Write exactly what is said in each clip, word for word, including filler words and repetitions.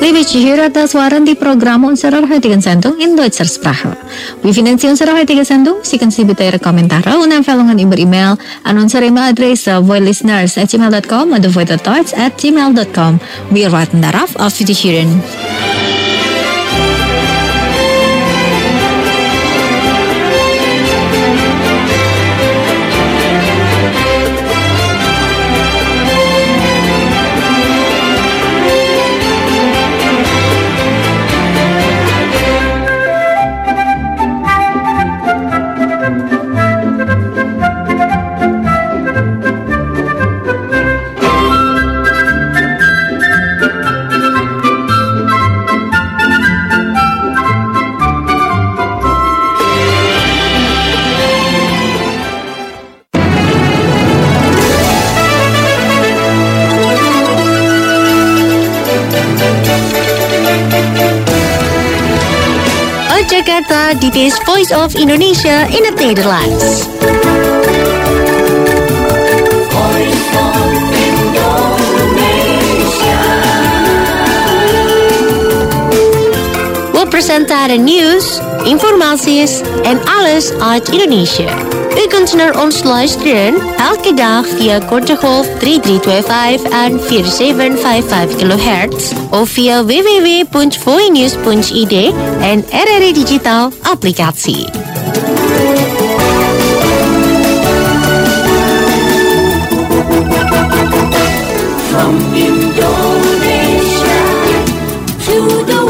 Liebe Zuhörer, das waren die Programme unserer heutigen Sendung in deutscher Sprache. Wir finanzieren unsere heutige Sendung. Sie können Sie bitte Ihre Kommentare und Empfehlungen über E-Mail an unsere E-Mail-Adresse voidlisteners at gmail dot com oder void.deutsch at gmail dot com. Wir warten darauf, auf Wiederhören. Jakarta, dit is Voice of Indonesia in het Nederlands. Voice of Indonesia. We presenteren nieuws, informaties en alles uit Indonesië. U kunt naar ons luisteren elke dag via korte golf drie drie twee vijf en vier zeven vijf vijf kilohertz of via w w w punt voinews punt i d en R R I Digital applicatie. From Indonesia to the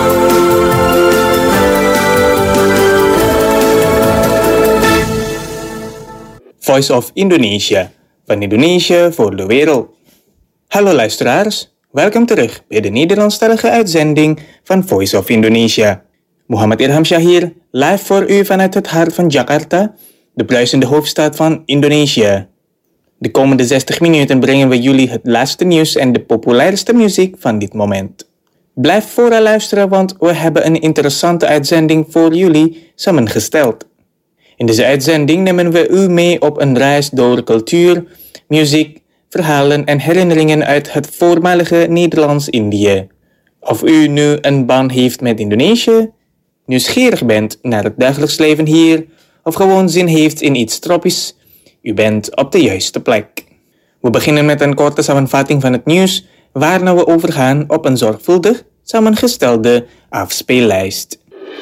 Voice of Indonesia, van Indonesië voor de wereld. Hallo luisteraars, welkom terug bij de Nederlandstalige uitzending van Voice of Indonesia. Muhammad Irham Shahir, live voor u vanuit het hart van Jakarta, de bruisende hoofdstad van Indonesië. De komende zestig minuten brengen we jullie het laatste nieuws en de populairste muziek van dit moment. Blijf vooral luisteren, want we hebben een interessante uitzending voor jullie samengesteld. In deze uitzending nemen we u mee op een reis door cultuur, muziek, verhalen en herinneringen uit het voormalige Nederlands-Indië. Of u nu een band heeft met Indonesië, nieuwsgierig bent naar het dagelijks leven hier, of gewoon zin heeft in iets tropisch, u bent op de juiste plek. We beginnen met een korte samenvatting van het nieuws, waarna we overgaan op een zorgvuldig samengestelde afspeellijst.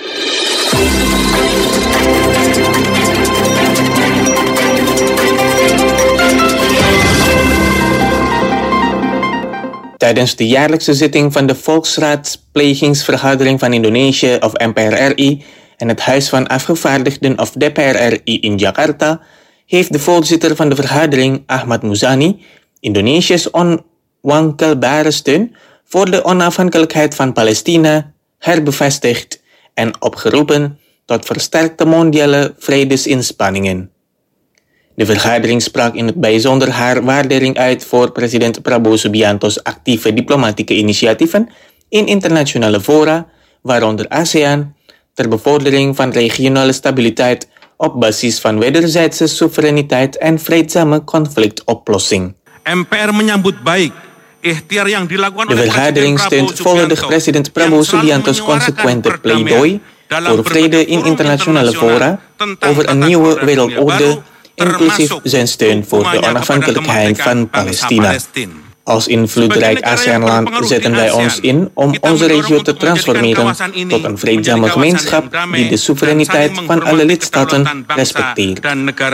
Tijdens de jaarlijkse zitting van de Volksraadsplegingsvergadering van Indonesië of M P R R I en het Huis van Afgevaardigden of D P R R I in Jakarta heeft de voorzitter van de vergadering, Ahmad Muzani, Indonesië's onwankelbare steun voor de onafhankelijkheid van Palestina herbevestigd en opgeroepen tot versterkte mondiale vredesinspanningen. De vergadering sprak in het bijzonder haar waardering uit voor president Prabowo Subianto's actieve diplomatieke initiatieven in internationale fora, waaronder ASEAN, ter bevordering van regionale stabiliteit op basis van wederzijdse soevereiniteit en vreedzame conflictoplossing. M P R menyambut baik ikhtiar yang dilakukan De vergadering steunt volledig president Prabowo Subianto's consequente pleidooi voor vrede in internationale fora over een nieuwe wereldorde, inclusief zijn steun voor de onafhankelijkheid van Palestina. Als invloedrijk ASEAN-land zetten wij ons in om onze regio te transformeren tot een vreedzame gemeenschap die de soevereiniteit van alle lidstaten respecteert.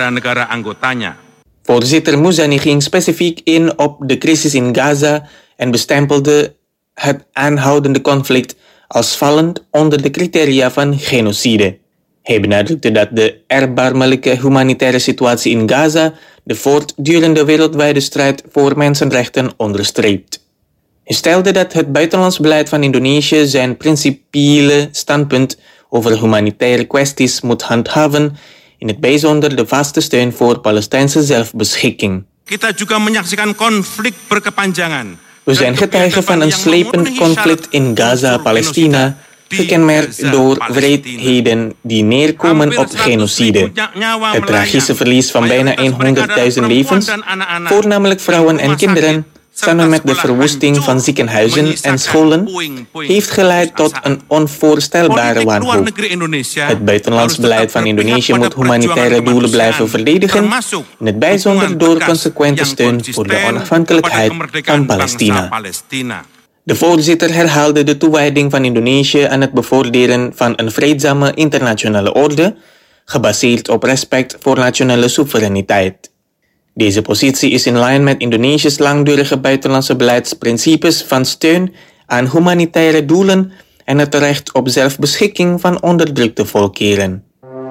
Voorzitter Muzani ging specifiek in op de crisis in Gaza en bestempelde het aanhoudende conflict als vallend onder de criteria van genocide. Hij benadrukte dat de erbarmelijke humanitaire situatie in Gaza de voortdurende wereldwijde strijd voor mensenrechten onderstreept. Hij stelde dat het buitenlands beleid van Indonesië zijn principiële standpunt over humanitaire kwesties moet handhaven, in het bijzonder de vaste steun voor Palestijnse zelfbeschikking. Kita juga menyaksikan konflik berkepanjangan. We zijn getuigen van een slepend conflict in Gaza-Palestina, gekenmerkt door wreedheden die neerkomen op genocide. Het tragische verlies van bijna honderdduizend levens, voornamelijk vrouwen en kinderen, samen met de verwoesting van ziekenhuizen en scholen, heeft geleid tot een onvoorstelbare wanhoop. Het buitenlands beleid van Indonesië moet humanitaire doelen blijven verdedigen, in het bijzonder door consequente steun voor de onafhankelijkheid van Palestina. De voorzitter herhaalde de toewijding van Indonesië aan het bevorderen van een vreedzame internationale orde, gebaseerd op respect voor nationale soevereiniteit. Deze positie is in lijn met Indonesië's langdurige buitenlandse beleidsprincipes van steun aan humanitaire doelen en het recht op zelfbeschikking van onderdrukte volkeren.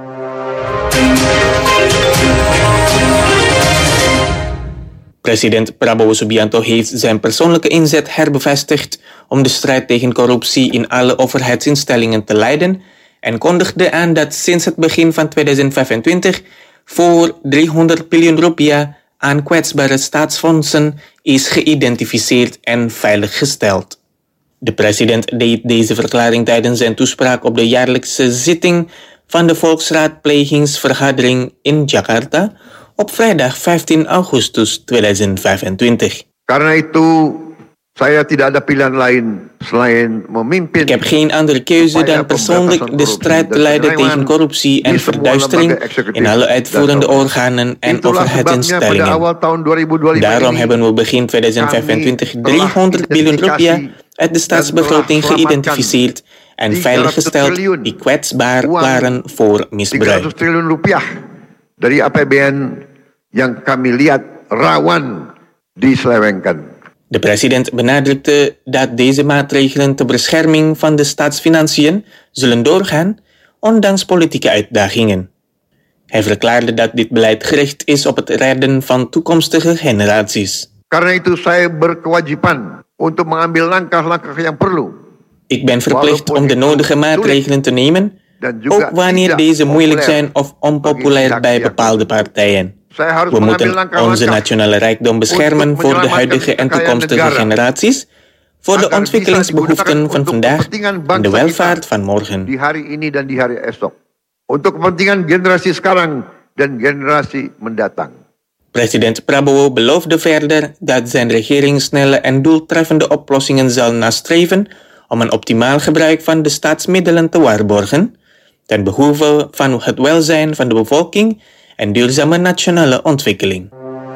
President Prabowo Subianto heeft zijn persoonlijke inzet herbevestigd om de strijd tegen corruptie in alle overheidsinstellingen te leiden en kondigde aan dat sinds het begin van tweeduizend vijfentwintig voor driehonderd biljoen rupiah aan kwetsbare staatsfondsen is geïdentificeerd en veiliggesteld. De president deed deze verklaring tijdens zijn toespraak op de jaarlijkse zitting van de Volksraadplegingsvergadering in Jakarta op vrijdag vijftien augustus tweeduizend vijfentwintig. Karena itu, saya tidak ada pilihan lain selain memimpin. Ik heb geen andere keuze dan persoonlijk de strijd te leiden tegen corruptie en verduistering in alle uitvoerende organen en overheidsinstellingen. Daarom hebben we begin tweeduizend vijfentwintig driehonderd biljoen rupiah uit de staatsbegroting geïdentificeerd en veiliggesteld die kwetsbaar waren voor misbruik. tiga ratus triliun rupiah dari A P B N yang kami lihat rawan diselewengkan. De president benadrukte dat deze maatregelen ter bescherming van de staatsfinanciën zullen doorgaan, ondanks politieke uitdagingen. Hij verklaarde dat dit beleid gericht is op het redden van toekomstige generaties. Karena itu saya berkewajiban untuk mengambil langkah-langkah yang perlu. Ik ben verplicht om de nodige maatregelen te nemen, ook wanneer deze moeilijk zijn of onpopulair bij bepaalde partijen. We moeten onze nationale rijkdom beschermen voor de huidige en toekomstige generaties, voor de ontwikkelingsbehoeften van vandaag en de welvaart van morgen. Di hari ini dan di hari esok. Untuk kepentingan generasi sekarang dan generasi mendatang. President Prabowo beloofde verder dat zijn regering snelle en doeltreffende oplossingen zal nastreven om een optimaal gebruik van de staatsmiddelen te waarborgen, ten behoeve van het welzijn van de bevolking en duurzame nationale ontwikkeling.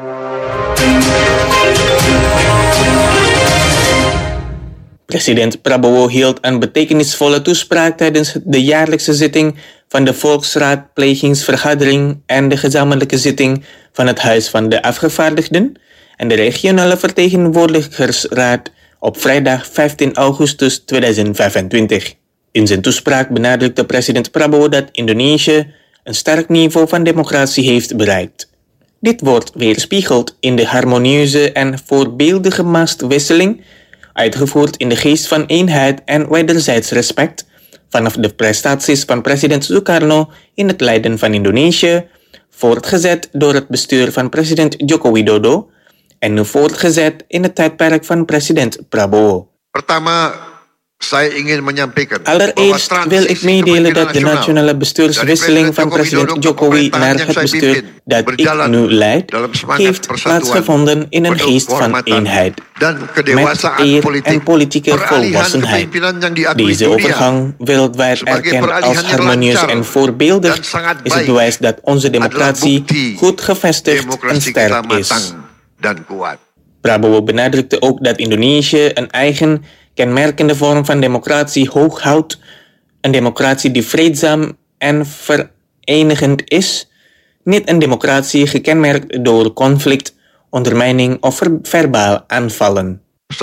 President Prabowo hield een betekenisvolle toespraak tijdens de jaarlijkse zitting van de Volksraadplegingsvergadering en de gezamenlijke zitting van het Huis van de Afgevaardigden en de Regionale Vertegenwoordigersraad op vrijdag vijftien augustus tweeduizend vijfentwintig. In zijn toespraak benadrukte president Prabowo dat Indonesië een sterk niveau van democratie heeft bereikt. Dit wordt weerspiegeld in de harmonieuze en voorbeeldige machtswisseling, uitgevoerd in de geest van eenheid en wederzijds respect, vanaf de prestaties van president Sukarno in het leiden van Indonesië, voortgezet door het bestuur van president Joko Widodo en nu voortgezet in het tijdperk van president Prabowo. Pertama, saya ingin menyampaikan. Allereerst wil ik meedelen dat de nationale bestuurswisseling van president Jokowi naar het bestuur dat ik nu leid, heeft plaatsgevonden in een geest van eenheid, met eer en politieke volwassenheid. Deze overgang, wereldwijd erkend als harmonieus en voorbeeldig, is het bewijs dat onze democratie goed gevestigd en sterk is. Prabowo benadrukte ook dat Indonesië een eigen kenmerkende vorm van democratie hoog houdt, een democratie die vreedzaam en verenigend is, niet een democratie gekenmerkt door conflict, ondermijning of ver- verbaal aanvallen.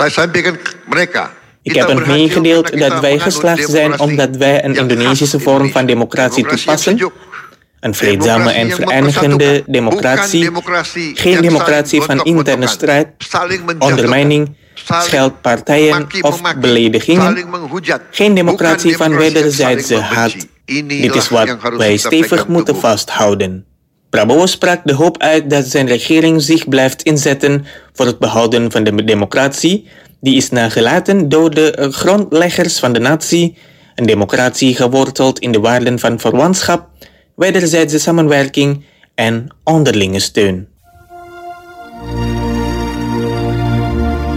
Ik heb hen meegedeeld dat wij geslaagd zijn omdat wij een Indonesische vorm van democratie toepassen, een vreedzame en verenigende democratie, geen democratie van interne strijd, ondermijning, scheldpartijen of beledigingen, geen democratie van wederzijdse haat. Dit is wat wij stevig moeten vasthouden. Prabowo sprak de hoop uit dat zijn regering zich blijft inzetten voor het behouden van de democratie, die is nagelaten door de grondleggers van de natie, een democratie geworteld in de waarden van verwantschap, wederzijdse samenwerking en onderlinge steun.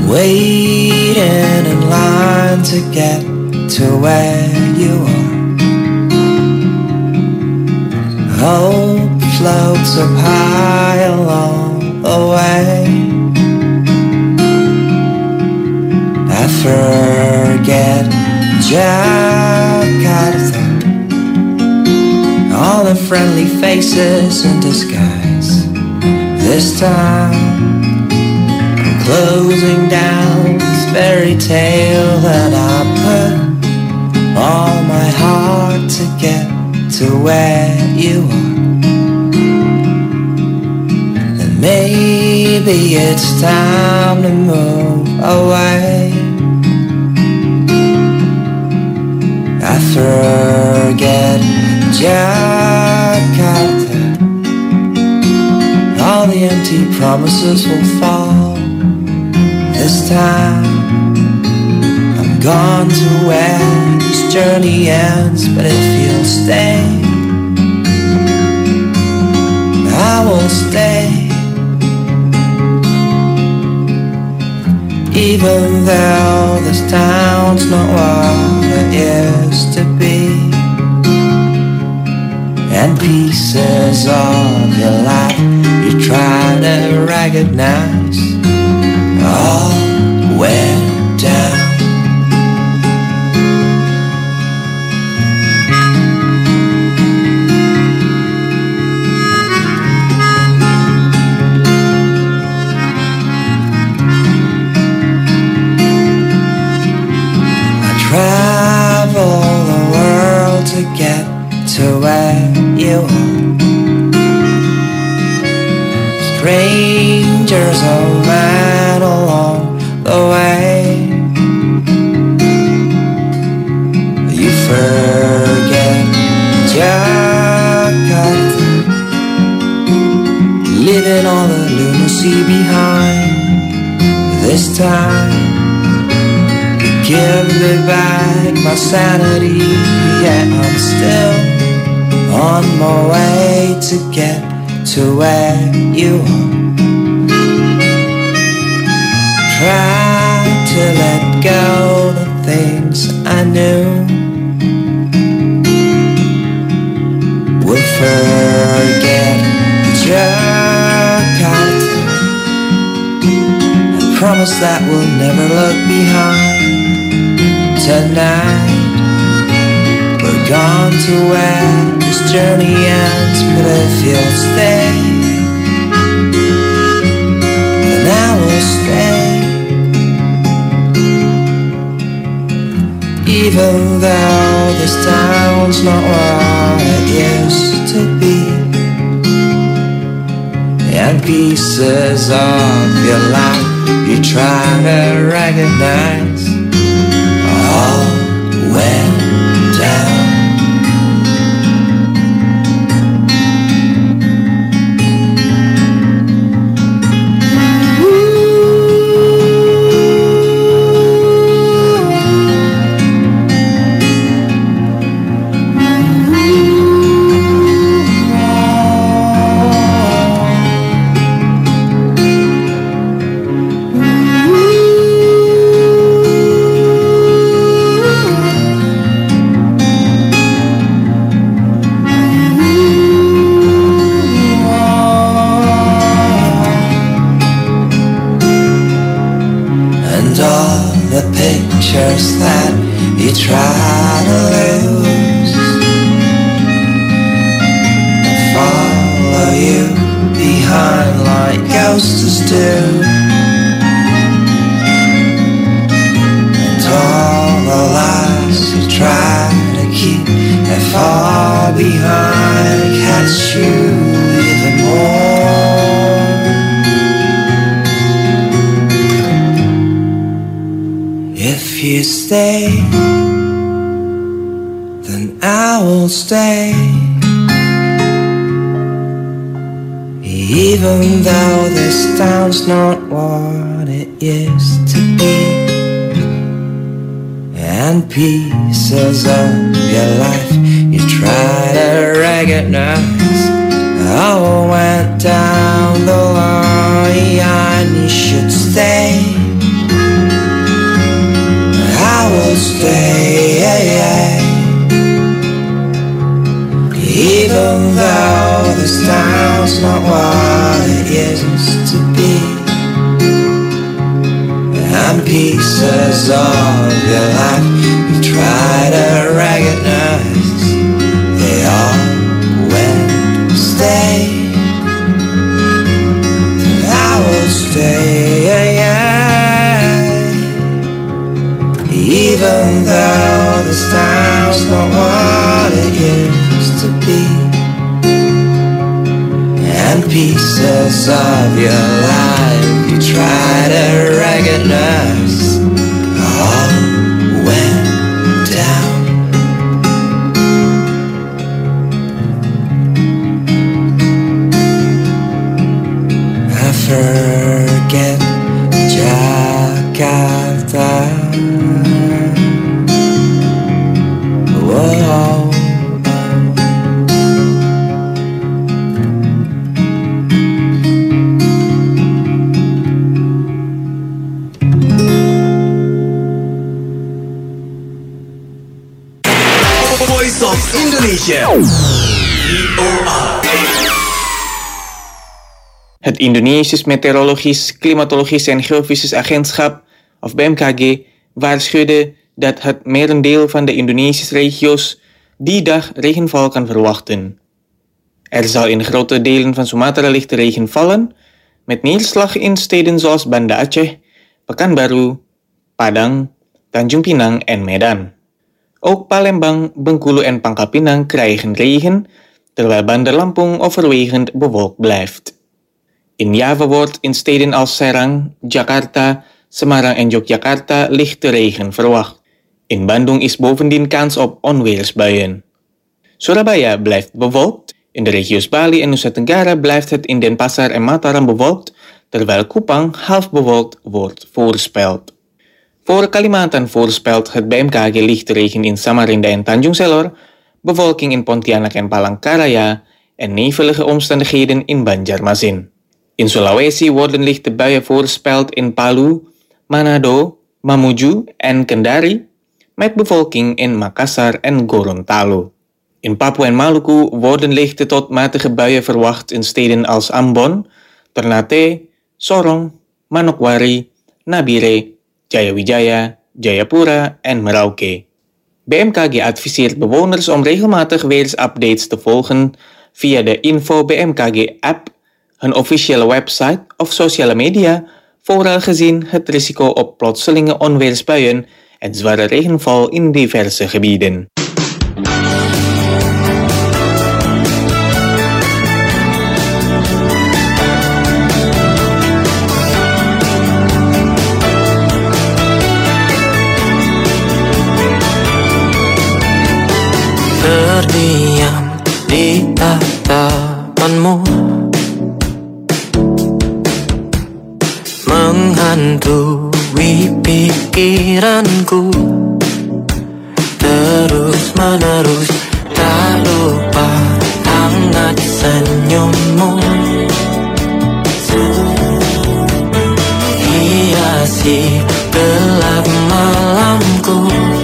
waiting in line to get to where you are. Hope floats up high along the way. I forget Jakarta, all the friendly faces in disguise. This time I'm closing down this fairy tale that I put all my heart to get to where you are. And maybe it's time to move away. I forget Jakarta, all the empty promises will fall. This time I'm gone to where this journey ends, but if you'll stay, I will stay. Even though this town's not what it used to be, and pieces of your life you try to recognize all went down. Travel the world to get to where you are. Strangers are met along the way. You forget Jakarta, leaving all the lunacy behind. This time give me back my sanity, yet I'm still on my way to get to where you are. Try to let go the things I knew, would forget Jakarta. I promise that we'll never look behind. Tonight we're gone to where this journey ends, but if you'll stay, then I will stay. Even though this town's not what it used to be, and pieces of your life you try to recognize all went down. Pictures that you try to lose and follow you behind like ghosts do, and all the lies you try to keep that far behind catch you even more. If you stay, then I will stay. Even though this town's not what it used to be, and pieces of your life you try to recognize all went down the line. You should stay. will stay, even though this town's not what it used to be, and pieces of your life you try to recognize, they all went to stay. I will stay, even though this town's not what it used to be, and pieces of your life you try to recognize all went down. I forget Jakarta. Whoa. Voice of Indonesia. Het Indonesisch Meteorologisch, Klimatologisch en Geofysisch Agentschap, of B M K G, waarschuwde dat het merendeel van de Indonesische regio's die dag regenval kan verwachten. Er zal in grote delen van Sumatra lichte regen vallen, met neerslag in steden zoals Banda Aceh, Pekanbaru, Padang, Tanjung Pinang en Medan. Ook Palembang, Bengkulu en Pangkal Pinang krijgen regen, terwijl Bandar Lampung overwegend bewolkt blijft. In Java wordt in steden als Serang, Jakarta, Semarang en Yogyakarta lichte regen verwacht. In Bandung is bovendien kans op onweersbuien. Surabaya blijft bewolkt. In de regio's Bali en Nusa Tenggara blijft het in Denpasar en Mataram bewolkt, terwijl Kupang half bewolkt wordt voorspeld. Voor Kalimantan voorspelt het B M K G lichte regen in Samarinda en Tanjung Selor, bewolking in Pontianak en Palangkaraya en nevelige omstandigheden in Banjarmasin. In Sulawesi worden lichte buien voorspeld in Palu, Manado, Mamuju en Kendari, met bevolking in Makassar en Gorontalo. In Papua en Maluku worden lichte tot matige buien verwacht in steden als Ambon, Ternate, Sorong, Manokwari, Nabire, Jayawijaya, Jayapura en Merauke. B M K G adviseert bewoners om regelmatig weersupdates te volgen via de Info B M K G-app, hun officiële website of sociale media, vooral gezien het risico op plotselinge onweersbuien en zware regenval in diverse gebieden. Terdiam di tatapanmu, menghantui pikiranku, terus menerus tak lupa hangat senyummu, hiasi gelap malamku.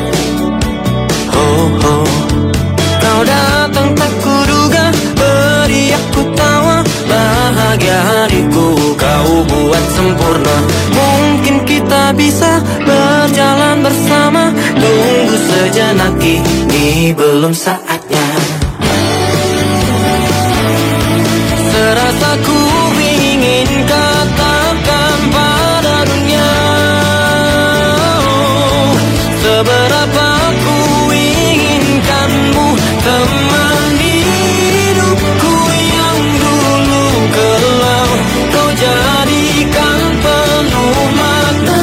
Oh oh, kau datang tak kuduga, beri aku tawa, bahagia hariku kau buat sempurna. Mungkin kita bisa berjalan bersama, tunggu sejenak, ini belum saatnya. Serasa ku ingin katakan pada dunia, seberapa ku inginkanmu, teman hidupku yang dulu kelam, kau jadikan penuh makna.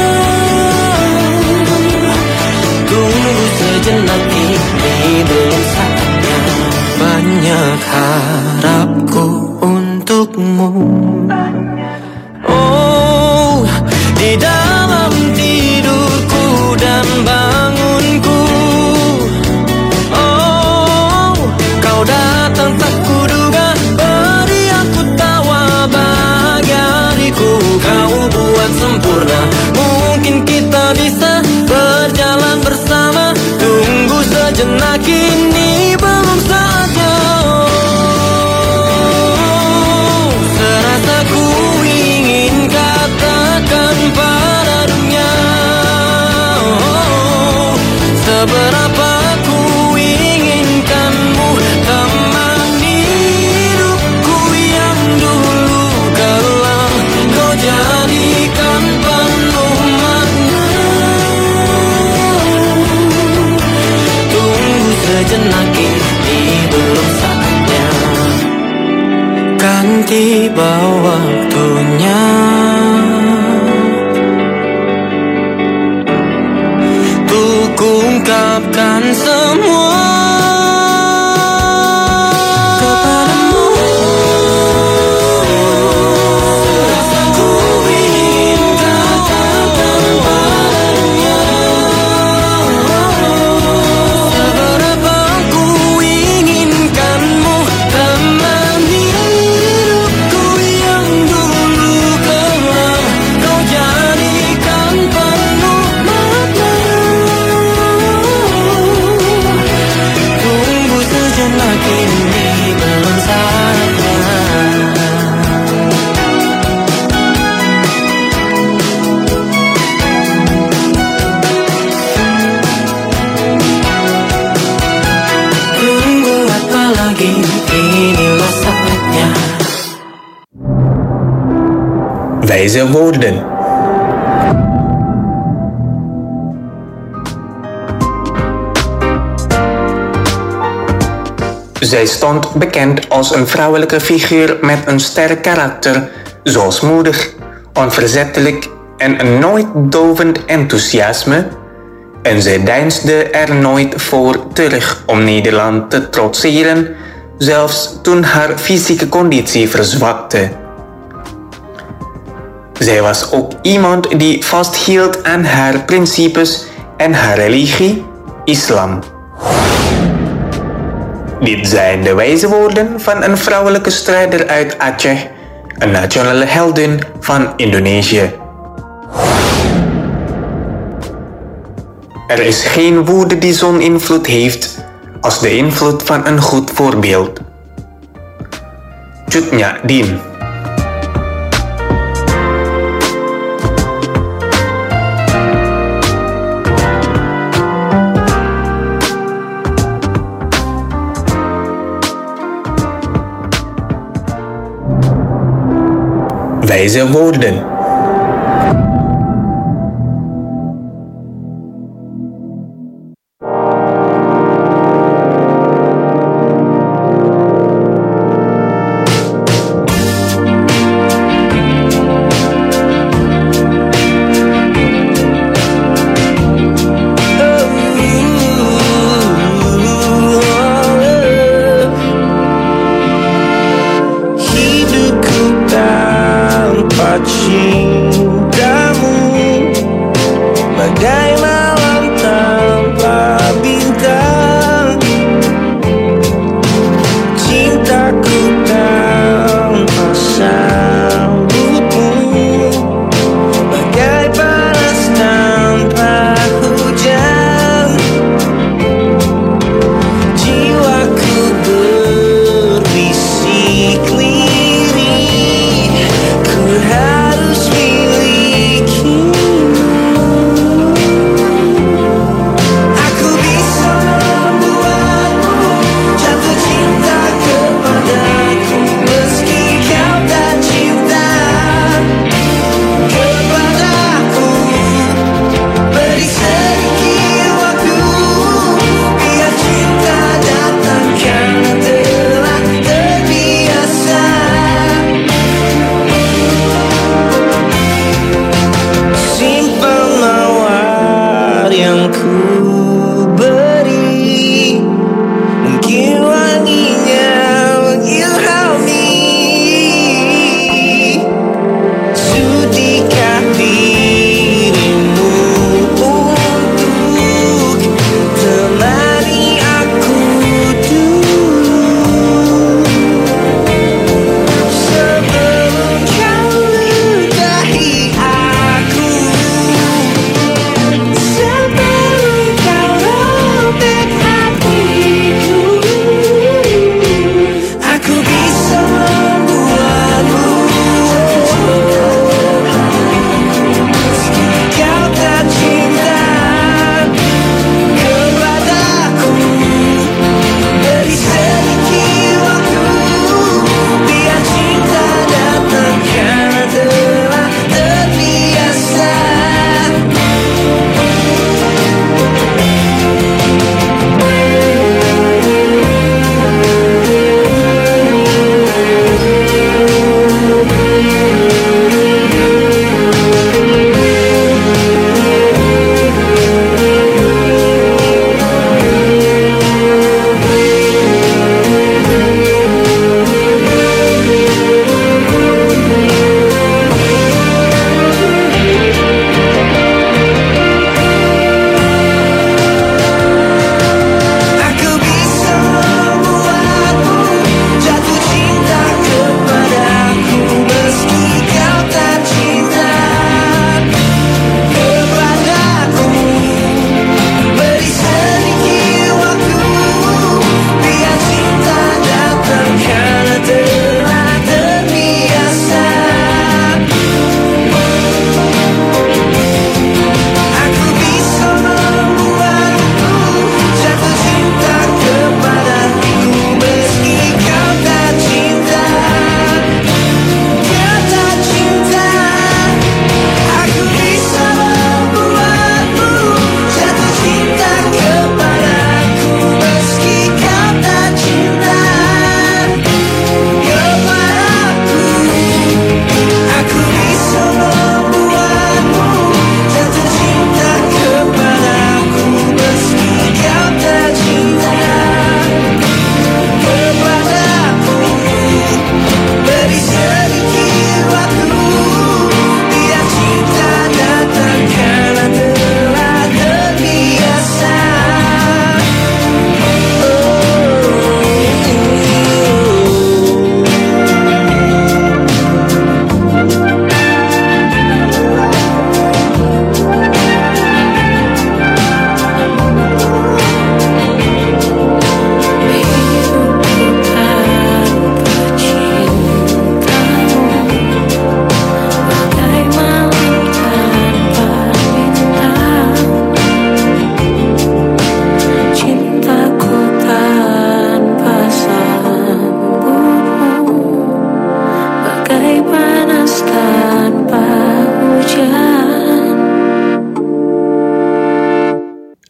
Tunggu sejenak, ini belum Seberapa ku inginkanmu teman hidupku yang dulu kelam, kau jadikan penuh makna. Tunggu sejenak, ini belum saatnya, kan tiba waktunya. Ungkapkan semua kepadamu. Ku ingin katakan padanya, seberapa ku inginkanmu teman hidupku yang dulu kelam, kau jadikan penuh makna. Sejenak, ini belum saatnya. Tunggu apa lagi, inilah saatnya. Wijze woorden. Zij stond bekend als een vrouwelijke figuur met een sterk karakter, zoals moedig, onverzettelijk en een nooit dovend enthousiasme, en zij deinsde er nooit voor terug om Nederland te trotseren, zelfs toen haar fysieke conditie verzwakte. Zij was ook iemand die vasthield aan haar principes en haar religie, islam. Dit zijn de wijze woorden van een vrouwelijke strijder uit Aceh, een nationale heldin van Indonesië. Er is geen woede die zo'n invloed heeft als de invloed van een goed voorbeeld. Cut Nyak Dien. Wijze woorden. Hidupku tanpa cinta.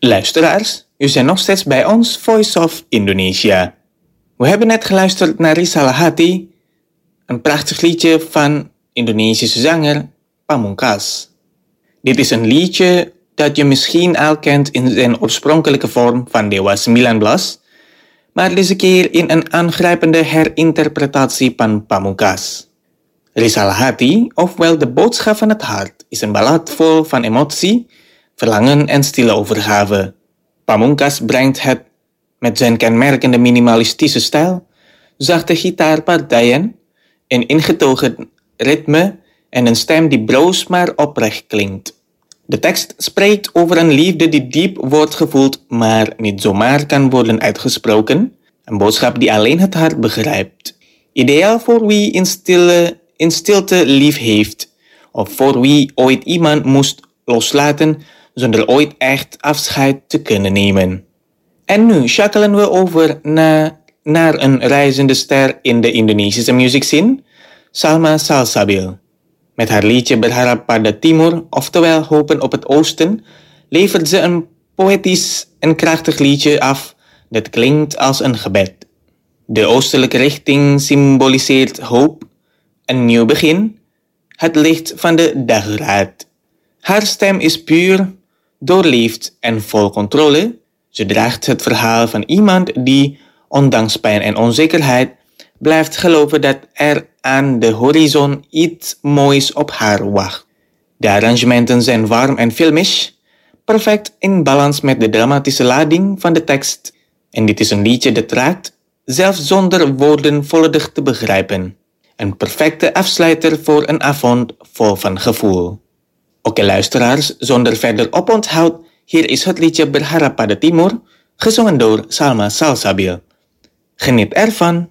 Luisteraars, u zijn nog steeds bij ons Voice of Indonesia. We hebben net geluisterd naar Risalah Hati, een prachtig liedje van Indonesische zanger Pamungkas. Dit is een liedje dat je misschien al kent in zijn oorspronkelijke vorm van Dewa sembilan belas, maar deze keer in een aangrijpende herinterpretatie van Pamungkas. Risalah Hati, ofwel de boodschap van het hart, is een ballad vol van emotie, verlangen en stille overgave. Pamungkas brengt het met zijn kenmerkende minimalistische stijl, zachte gitaarpartijen, een ingetogen ritme en een stem die broos maar oprecht klinkt. De tekst spreekt over een liefde die diep wordt gevoeld, maar niet zomaar kan worden uitgesproken. Een boodschap die alleen het hart begrijpt. Ideaal voor wie in, stille, in stilte lief heeft, of voor wie ooit iemand moest loslaten zonder ooit echt afscheid te kunnen nemen. En nu schakelen we over na, naar een reizende ster in de Indonesische muziekscene, Salma Salsabil. Met haar liedje Berharap pada Timur, oftewel Hopen op het Oosten, levert ze een poëtisch en krachtig liedje af dat klinkt als een gebed. De oostelijke richting symboliseert hoop, een nieuw begin, het licht van de dageraad. Haar stem is puur, doorleefd en vol controle. Ze draagt het verhaal van iemand die, ondanks pijn en onzekerheid, blijft geloven dat er aan de horizon iets moois op haar wacht. De arrangementen zijn warm en filmisch, perfect in balans met de dramatische lading van de tekst. En dit is een liedje dat raakt, zelfs zonder woorden volledig te begrijpen. Een perfecte afsluiter voor een avond vol van gevoel. Oké okay, luisteraars, zonder verder oponthoud, hier is het liedje Berharap pada Timur, gezongen door Salma Salsabil. Geniet ervan!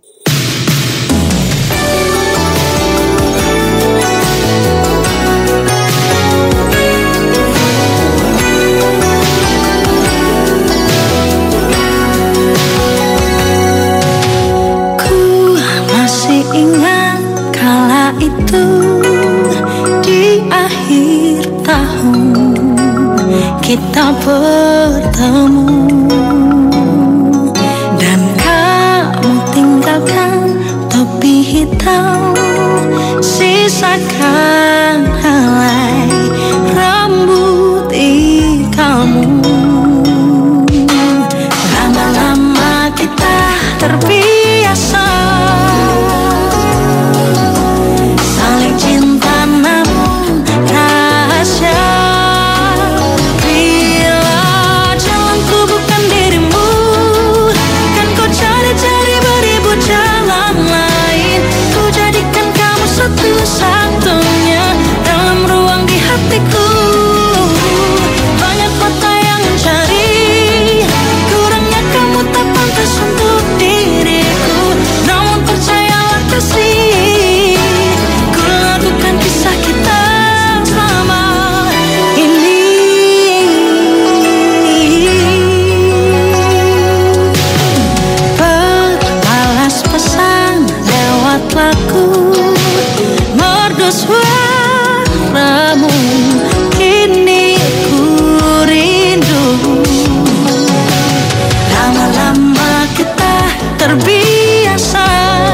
Kita bertemu dan kamu tinggalkan topi hitam, sisakan helai rambut ikalmu. Lama-lama kita terbiasa saling cinta namun rahasia. Satu-satunya dalam ruang di hatiku. Banyak mata yang mencari, kurangnya kamu tak pantas untuk diriku. Namun percayalah kasih, ku lakukan kisah kita selama ini. Berbalas pesan lewat lagu, suaramu kini ku rindu. Lama-lama kita terbiasa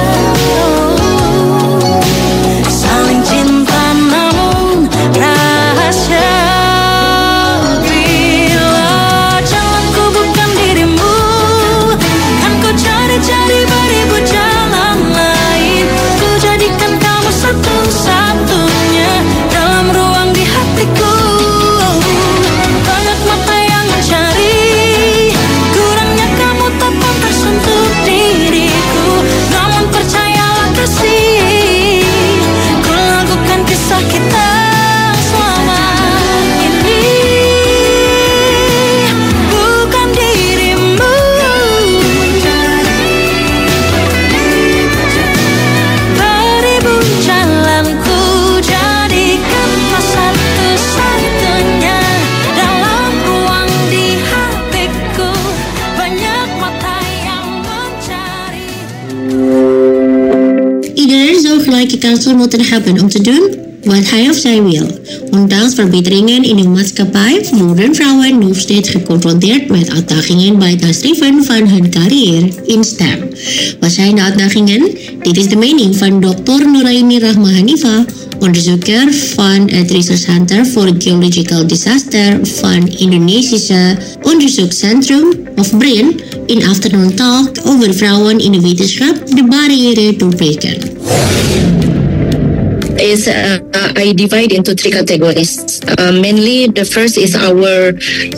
saling cinta namun rahasia. Bila jalanku bukan dirimu, kan ku cari-cari beribu jalan lain. Ku jadikan kamu satu-satunya dalam ruang di hatiku. Banyak mata yang mencari, kurangnya kamu tak pantas untuk diriku. Namun percayalah kasih, ku lakukan kisah kita selama ini. Bukan dirimu, beribu jalan ku jadikan kau satu-satunya dalam ruang di hatiku. Banyak mata yang mencari. Iedereen zou gelijk je kansen moeten hebben om te doen wat hij of zij wil. Ondanks verbeteringen in de maatschappij worden vrouwen nog steeds geconfronteerd met uitdagingen bij het nastreven van hun carrière in STEM. Wat zijn de uitdagingen? Dit is de mening van dokter Nuraini Rahma Hanifa, onderzoeker van het Research Center for Geological Disaster van Indonesische Onderzoekscentrum of BRIN in Afternoon Talk over vrouwen in de wetenschap de barrière doorbreken. Is uh, I divide into three categories. Uh, mainly, the first is our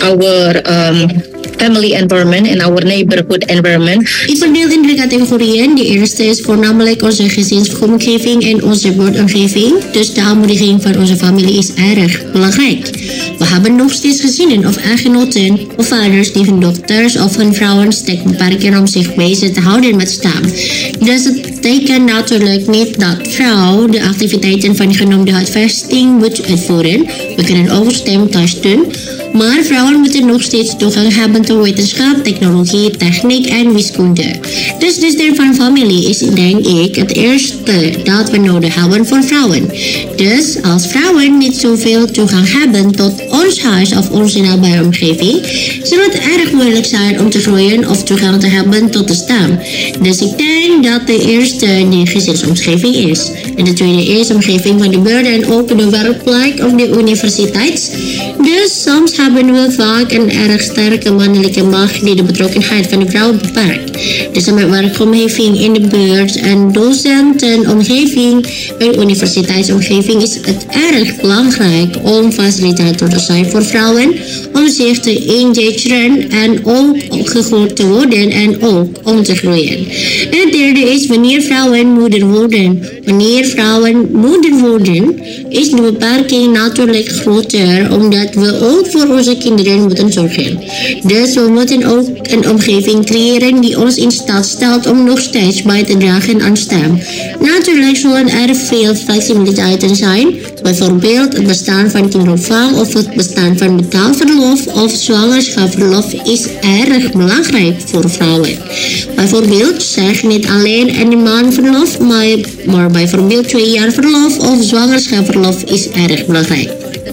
our um, family environment and our neighborhood environment. Ik verdeel in drie categorieën. De eerste is voornamelijk onze gezinsomgeving en onze buurtomgeving. Dus de aanmoediging van onze familie is erg belangrijk. We hebben nog steeds gezinnen of echtgenoten of vaders die hun dochters of hun vrouwen sterk beperken om zich bezig te houden met STEM. Dus het betekent natuurlijk niet dat vrouw de activiteiten van de genoemde huisvesting moet uitvoeren. We kunnen ook STEM thuis doen. Maar vrouwen moeten nog steeds toegang hebben tot wetenschap, technologie, techniek en wiskunde. Dus de steun van familie is, denk ik, het eerste dat we nodig hebben voor vrouwen. Dus als vrouwen niet zoveel toegang hebben tot ons huis of onze nabije omgeving, zal het erg moeilijk zijn om te groeien of toegang te hebben tot de STEM. Dus ik denk dat de eerste de gezinsomgeving is. En de tweede is de omgeving van de buurt en ook de werkplek of de universiteit. Dus soms hebben we vaak een erg sterke mannelijke macht die de betrokkenheid van de vrouw beperkt. Dus met werkomgeving in de buurt en docentenomgeving en universiteitsomgeving is het erg belangrijk om facilitator te zijn voor vrouwen, om zich te engageren en ook gehoord te worden en ook om te groeien. En het derde is wanneer vrouwen moeder worden. Wanneer vrouwen moeder worden, is de beperking natuurlijk groter, omdat we ook voor onze kinderen moeten zorgen. Dus we moeten ook een omgeving creëren die ons in staat stelt om nog steeds bij te dragen aan STEM. Natuurlijk zullen er veel flexibiliteiten zijn, bijvoorbeeld het bestaan van kinderopvang of het bestaan van betaald verlof of zwangerschapsverlof is erg belangrijk voor vrouwen. Bijvoorbeeld zeg niet alleen een maand verlof, maar, maar bijvoorbeeld twee jaar verlof of zwangerschapsverlof is erg belangrijk.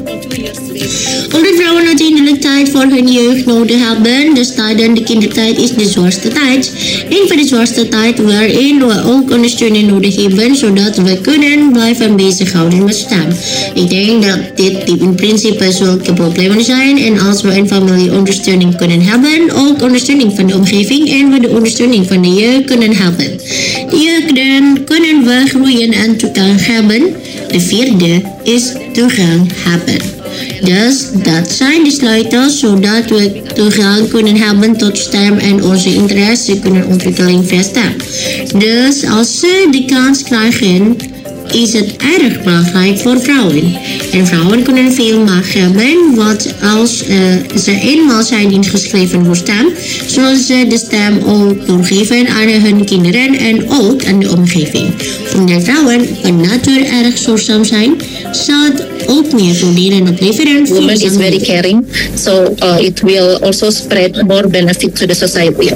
Omdat vrouwen uiteindelijk tijd voor hun jeugd nodig hebben, dus tijdens de kindertijd is de zwaarste tijd. Een van de zwaarste tijd waarin we ook ondersteuning nodig hebben, zodat we kunnen blijven bezighouden met STEM. Ik denk dat dit in principe zulke problemen zijn en als we een familie ondersteuning kunnen hebben, ook ondersteuning van de omgeving en we de ondersteuning van de jeugd kunnen hebben. De jeugd dan kunnen we groeien en toegang hebben. De vierde is toegang hebben. Dus dat zijn de sleutels zodat we toegang kunnen hebben tot STEM en onze interesse kunnen ontwikkelen via STEM. Dus als ze de kans krijgen, is het erg belangrijk voor vrouwen. En vrouwen kunnen veel macht hebben, want als uh, ze eenmaal zijn ingeschreven voor STEM, zullen ze de STEM ook doorgeven aan hun kinderen en ook aan de omgeving. Omdat vrouwen van natuur erg zorgzaam zijn, zal het ook meer voordelen opleveren. Woman is very caring, so uh, it will also spread more benefit to the society.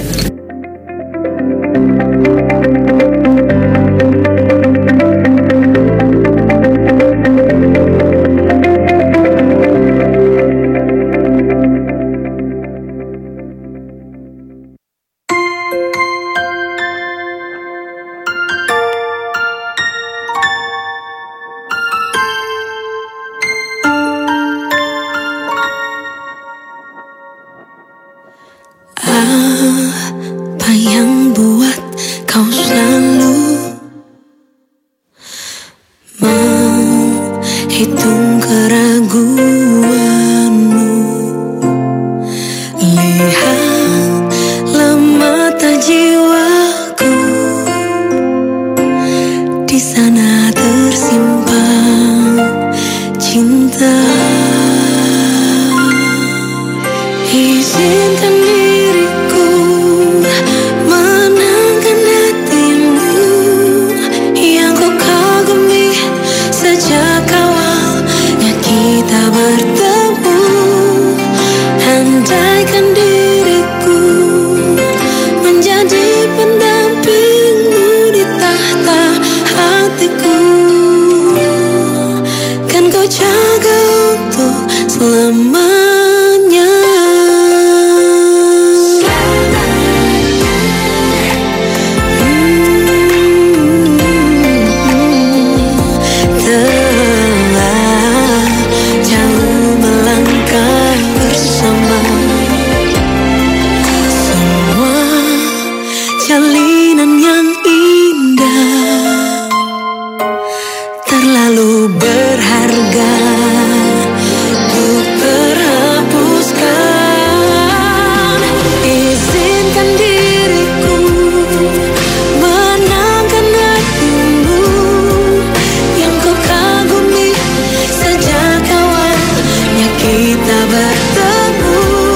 selamanya. Jalinan yang indah terlalu berharga untuk terhapuskan. Izinkan diriku menangkan hatimu yang kau kagumi sejak awalnya kita bertemu.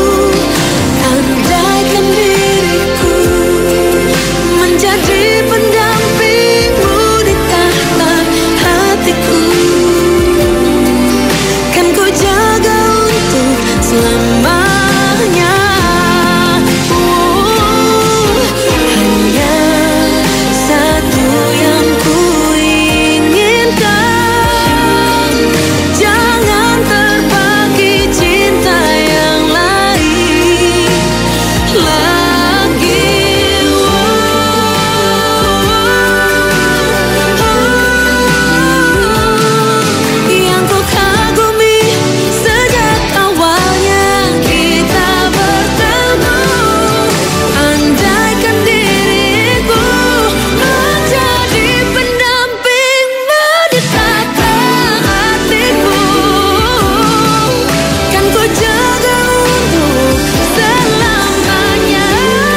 Andaikan diriku menjadi pendampingmu di tahta hatiku, kan ku jaga untuk selamanya. Oh, hanya satu yang ku inginkan, jangan terbagi cinta yang lain lagi. Yang ku kagumi sejak awalnya kita bertemu. Andaikan diriku menjadi pendampingmu di tahta hatiku, kan ku jaga untuk selamanya.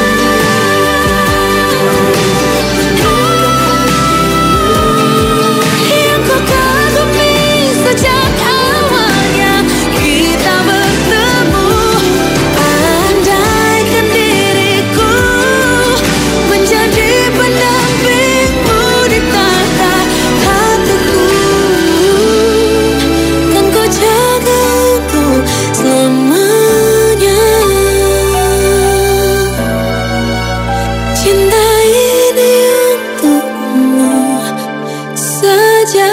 Yang ku kagumi sejak awalnya kita bertemu. Andaikan diriku menjadi pendampingmu di tahta hatiku, kan ku jaga untuk selamanya. Cinta ini untukmu saja.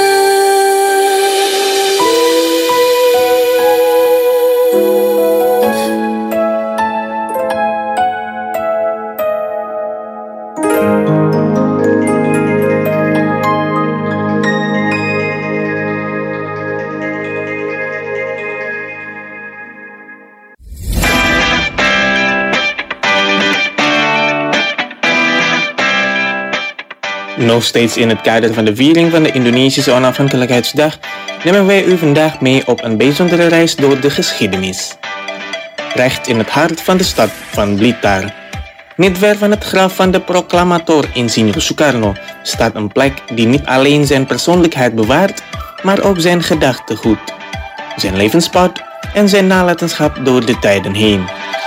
Nog steeds in het kader van de viering van de Indonesische Onafhankelijkheidsdag nemen wij u vandaag mee op een bijzondere reis door de geschiedenis. Recht in het hart van de stad van Blitar. Niet ver van het graf van de proclamator Insinyur Soekarno staat een plek die niet alleen zijn persoonlijkheid bewaart, maar ook zijn gedachtegoed, zijn levenspad en zijn nalatenschap door de tijden heen.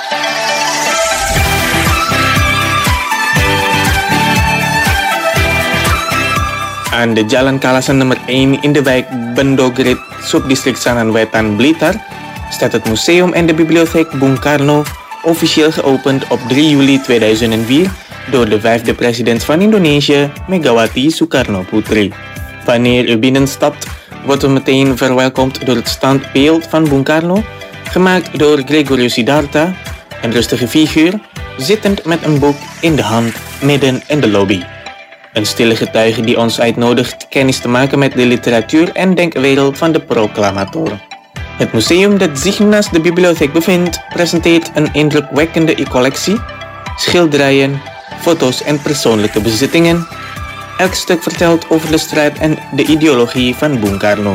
Aan de Jalan Kalasan nummer één in de wijk Bendogrit, subdistrict Sananwetan, Blitar, staat het museum en de bibliotheek Bung Karno, officieel geopend op drie juli tweeduizend vier door de vijfde president van Indonesië, Megawati Soekarno-Putri. Wanneer u binnenstapt, wordt u meteen verwelkomd door het standbeeld van Bung Karno, gemaakt door Gregorio Siddhartha, een rustige figuur, zittend met een boek in de hand midden in de lobby. Een stille getuige die ons uitnodigt kennis te maken met de literatuur en denkwereld van de proclamator. Het museum dat zich naast de bibliotheek bevindt, presenteert een indrukwekkende collectie, schilderijen, foto's en persoonlijke bezittingen. Elk stuk vertelt over de strijd en de ideologie van Bung Karno.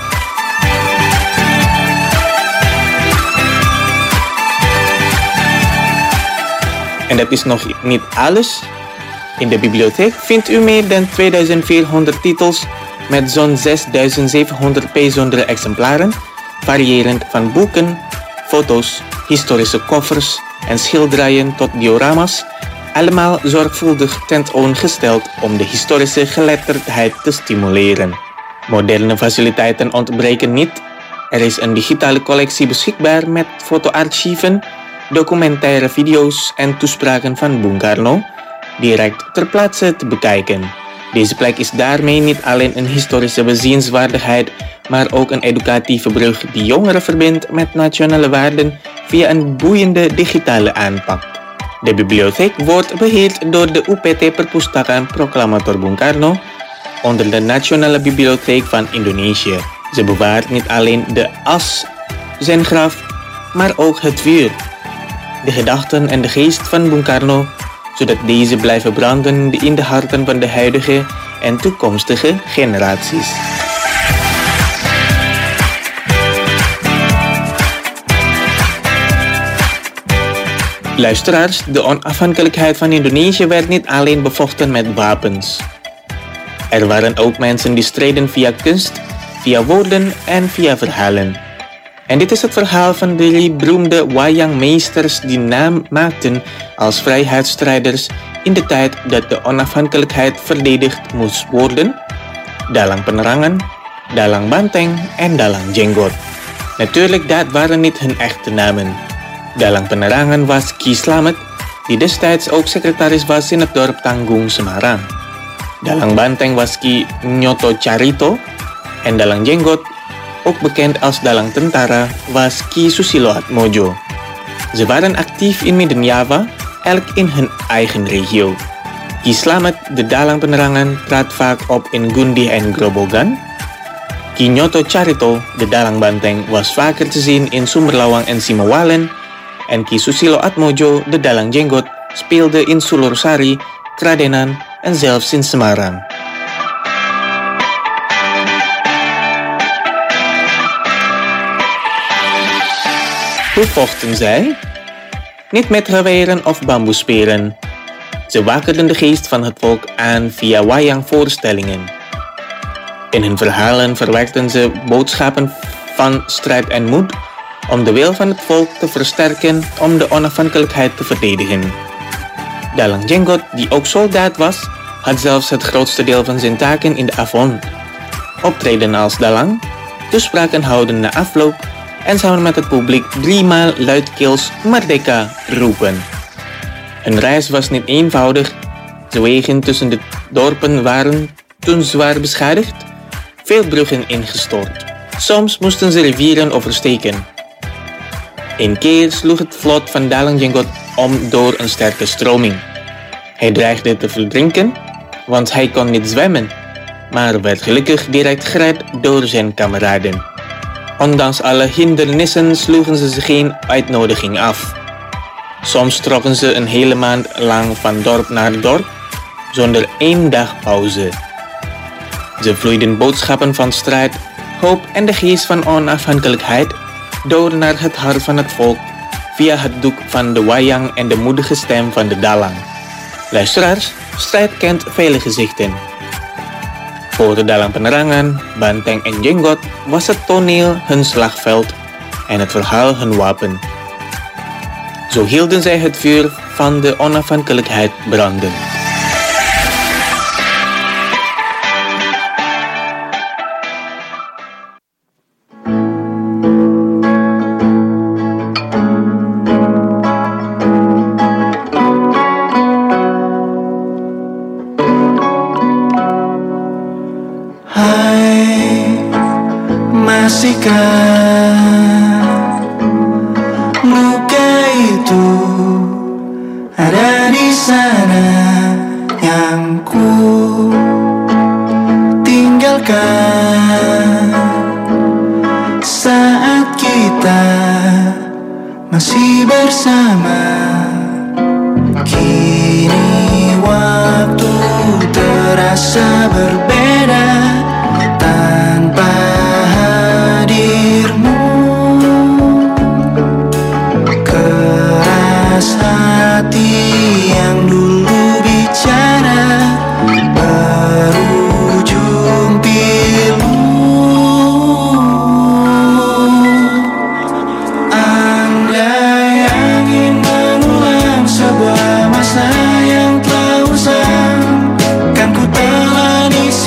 En dat is nog niet alles. In de bibliotheek vindt u meer dan tweeduizend vierhonderd titels met zo'n zesduizend zevenhonderd bijzondere exemplaren, variërend van boeken, foto's, historische koffers en schilderijen tot dioramas, allemaal zorgvuldig tentoongesteld om de historische geletterdheid te stimuleren. Moderne faciliteiten ontbreken niet. Er is een digitale collectie beschikbaar met fotoarchieven, documentaire video's en toespraken van Bung Karno, direct ter plaatse te bekijken. Deze plek is daarmee niet alleen een historische bezienswaardigheid, maar ook een educatieve brug die jongeren verbindt met nationale waarden via een boeiende digitale aanpak. De bibliotheek wordt beheerd door de U P T Perpustakaan Proklamator Bung Karno onder de Nationale Bibliotheek van Indonesië. Ze bewaart niet alleen de as, zijn graf, maar ook het vuur, de gedachten en de geest van Bung Karno, zodat deze blijven branden in de harten van de huidige en toekomstige generaties. Luisteraars, de onafhankelijkheid van Indonesië werd niet alleen bevochten met wapens. Er waren ook mensen die streden via kunst, via woorden en via verhalen. En dit is het verhaal van drie beroemde wayangmeesters die naam maakten als vrijheidsstrijders in de tijd dat de onafhankelijkheid verdedigd moest worden: Dalang Penerangan, Dalang Banteng en Dalang Jenggot. Natuurlijk, dat waren niet hun echte namen. Dalang Penerangan was Ki Slamet, die destijds ook secretaris was in het dorp Tanggung, Semarang. Dalang Banteng was Ki Nyoto Carito en Dalang Jenggot, ook bekend als Dalang Tentara, was Ki Susilo Atmojo. Ze waren actief in Midden-Java, elk in hun eigen regio. Ki Slamet, de Dalang Penerangan, trad vaak op in Gundi en Grobogan. Ki Nyoto Carito, de Dalang Banteng, was vaker te zien in Sumberlawang en Simawalen. En Ki Susilo Atmojo, de Dalang Jenggot, speelde in Sulursari, Kradenan en zelfs in Semarang. Hoe vochten zij? Niet met geweren of bamboesperen. Ze wakkerden de geest van het volk aan via wayang-voorstellingen. In hun verhalen verwerkten ze boodschappen van strijd en moed om de wil van het volk te versterken om de onafhankelijkheid te verdedigen. Dalang Jenggot, die ook soldaat was, had zelfs het grootste deel van zijn taken in de Avon. Optreden als Dalang, toespraken houden na afloop en samen met het publiek driemaal luidkeels Merdeka roepen. Hun reis was niet eenvoudig. De wegen tussen de dorpen waren toen zwaar beschadigd, veel bruggen ingestort. Soms moesten ze rivieren oversteken. Een keer sloeg het vlot van Dalang Jenggot om door een sterke stroming. Hij dreigde te verdrinken, want hij kon niet zwemmen, maar werd gelukkig direct gered door zijn kameraden. Ondanks alle hindernissen sloegen ze geen uitnodiging af. Soms trokken ze een hele maand lang van dorp naar dorp, zonder één dag pauze. Ze vloeiden boodschappen van strijd, hoop en de geest van onafhankelijkheid door naar het hart van het volk via het doek van de wayang en de moedige stem van de Dalang. Luisteraars, strijd kent vele gezichten. Voor de Dalang Penerangan, Banteng en Jenggot was het toneel hun slagveld en het verhaal hun wapen. Zo hielden zij het vuur van de onafhankelijkheid branden. Luka itu ada di sana yang ku tinggalkan saat kita masih bersama. Kini waktu terasa berbeda tanpa hadirmu. Keras hati yang dulu bicara berujung pilu. Andai angin mengulang sebuah masa yang telah usang, kan ku telah di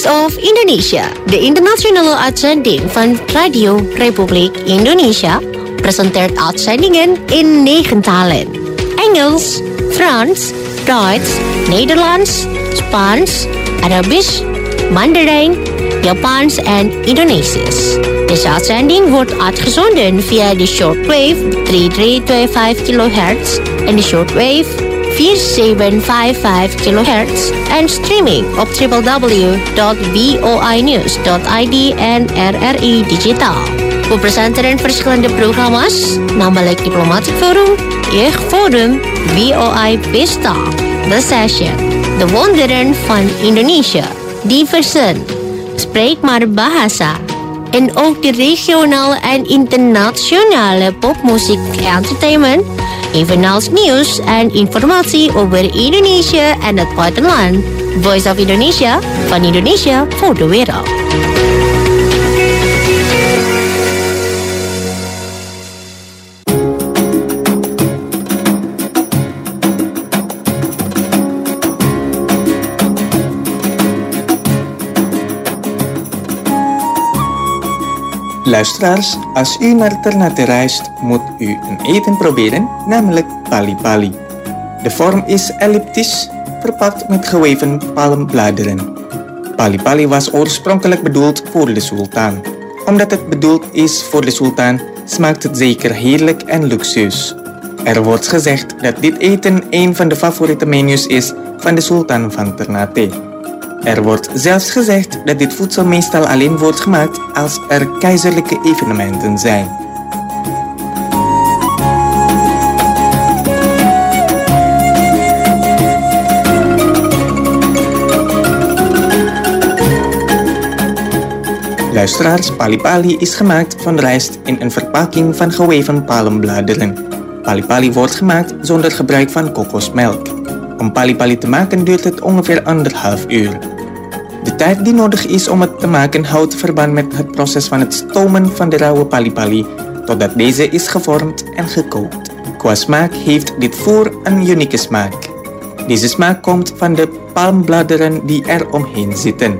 Voice of Indonesia, de internationale uitzending van Radio Republiek Indonesia, presenteert uitzendingen in negen talen: Engels, Frans, Duits, Nederlands, Spaans, Arabisch, Mandarijn, Japans en Indonesisch. Deze uitzending wordt uitgezonden via de shortwave drie drie twee vijf kilohertz en de shortwave vier zeven vijf vijf kilohertz en streaming op w w w dot voi news dot i d en R R I Digitaal. We presenteren verschillende programma's, namelijk Diplomatic Forum, Jeugdforum, V O I Pesta, The Session, De Wonderen van Indonesië, Diversen, Spreek maar Bahasa, en ook de regionale en internationale popmuziek entertainment, evenals nieuws en informatie over Indonesië en het buitenland. Voice of Indonesia, van Indonesia voor de wereld. Luisteraars, als u naar Ternate reist, moet u een eten proberen, namelijk pali-pali. De vorm is elliptisch, verpakt met geweven palmbladeren. Pali-pali was oorspronkelijk bedoeld voor de sultan. Omdat het bedoeld is voor de sultan, smaakt het zeker heerlijk en luxueus. Er wordt gezegd dat dit eten een van de favoriete menus is van de sultan van Ternate. Er wordt zelfs gezegd dat dit voedsel meestal alleen wordt gemaakt als er keizerlijke evenementen zijn. Luisteraars, pali-pali is gemaakt van rijst in een verpakking van geweven palmbladeren. Pali-pali wordt gemaakt zonder gebruik van kokosmelk. Om pali-pali te maken duurt het ongeveer anderhalf uur. De tijd die nodig is om het te maken houdt verband met het proces van het stomen van de rauwe pali-pali totdat deze is gevormd en gekookt. Qua smaak heeft dit voer een unieke smaak. Deze smaak komt van de palmbladeren die er omheen zitten.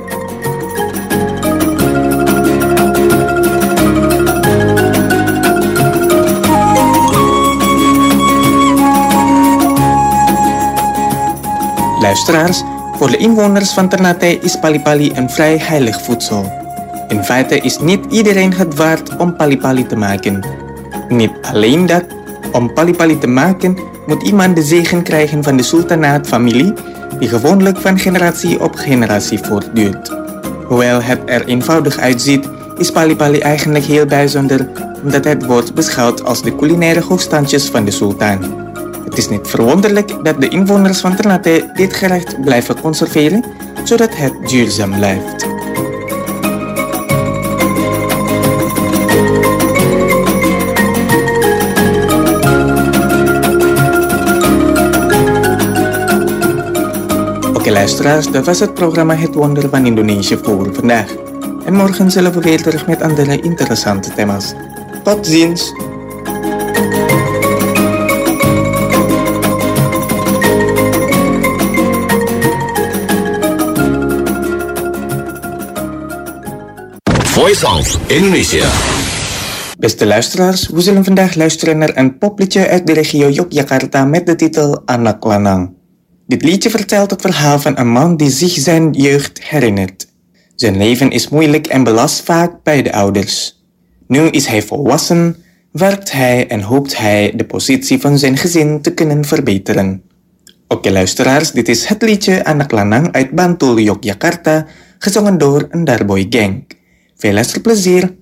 Luisteraars, voor de inwoners van Ternate is pali-pali een vrij heilig voedsel. In feite is niet iedereen het waard om pali-pali te maken. Niet alleen dat, om pali-pali te maken moet iemand de zegen krijgen van de sultanaatfamilie, die gewoonlijk van generatie op generatie voortduurt. Hoewel het er eenvoudig uitziet, is pali-pali eigenlijk heel bijzonder, omdat het wordt beschouwd als de culinaire hoogstandjes van de sultan. Het is niet verwonderlijk dat de inwoners van Ternate dit gerecht blijven conserveren, zodat het duurzaam blijft. Oké luisteraars, dat was het programma Het Wonder van Indonesië voor vandaag. En morgen zullen we weer terug met andere interessante thema's. Tot ziens! Voice of Indonesia. Beste luisteraars, we zullen vandaag luisteren naar een popliedje uit de regio Yogyakarta met de titel Anak Lanang. Dit liedje vertelt het verhaal van een man die zich zijn jeugd herinnert. Zijn leven is moeilijk en belast vaak bij de ouders. Nu is hij volwassen, werkt hij en hoopt hij de positie van zijn gezin te kunnen verbeteren. Oké luisteraars, dit is het liedje Anak Lanang uit Bantul, Yogyakarta, gezongen door een Darboy Gang. Veel luisterplezier!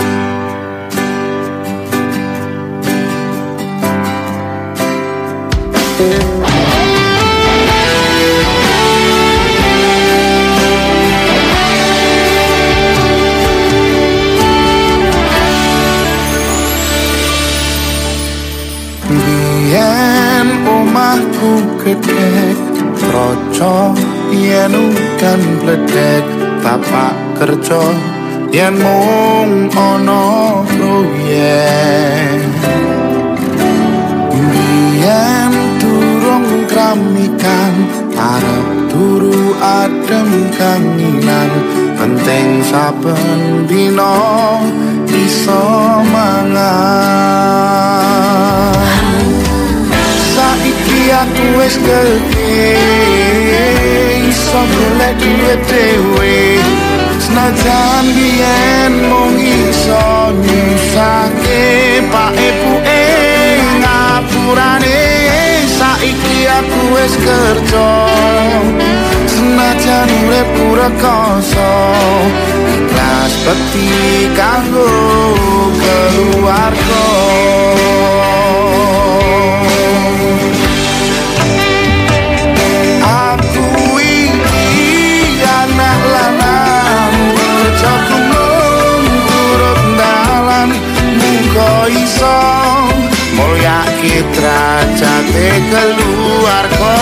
Biyen omahku gedhek troco yen udan bledek tapak kerja yen mung ana proyek biyen durung kramikan arep turu adem kang penting saben dina iso mangan. Saiki aku wis gedhe, iso golek duit dhewe. Senajan biyen mung iso nyusahke pak ibuke ngapurane, saiki aku wis kerja. Senajan uripku rekoso, ikhlas bekti kanggo keluarga. Aku iki anak lanang, kerja kumung turut dalan, muga iso mulyake derajate keluarga.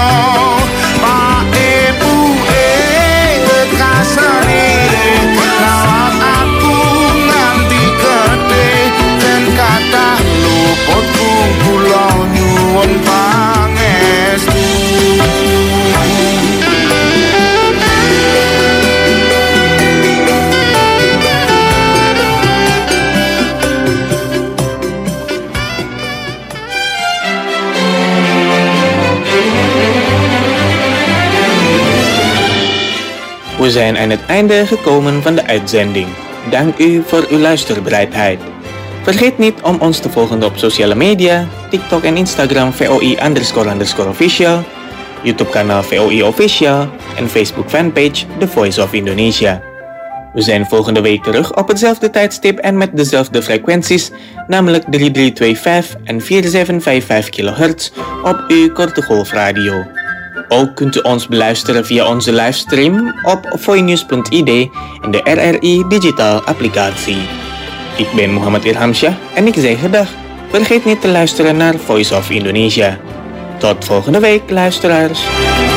We zijn aan het einde gekomen van de uitzending. Dank u voor uw luisterbereidheid. Vergeet niet om ons te volgen op sociale media, TikTok en Instagram V O I underscore underscore official, YouTube kanaal V O I official en Facebook fanpage The Voice of Indonesia. We zijn volgende week terug op hetzelfde tijdstip en met dezelfde frequenties, namelijk drie drie twee vijf en vier zeven vijf vijf kilohertz op uw korte golfradio. Ook kunt u ons beluisteren via onze livestream op voinews punt i d en de R R I Digital applicatie. Ik ben Muhammad Irhamsyah en ik zeg gedag. Vergeet niet te luisteren naar Voice of Indonesia. Tot volgende week, luisteraars.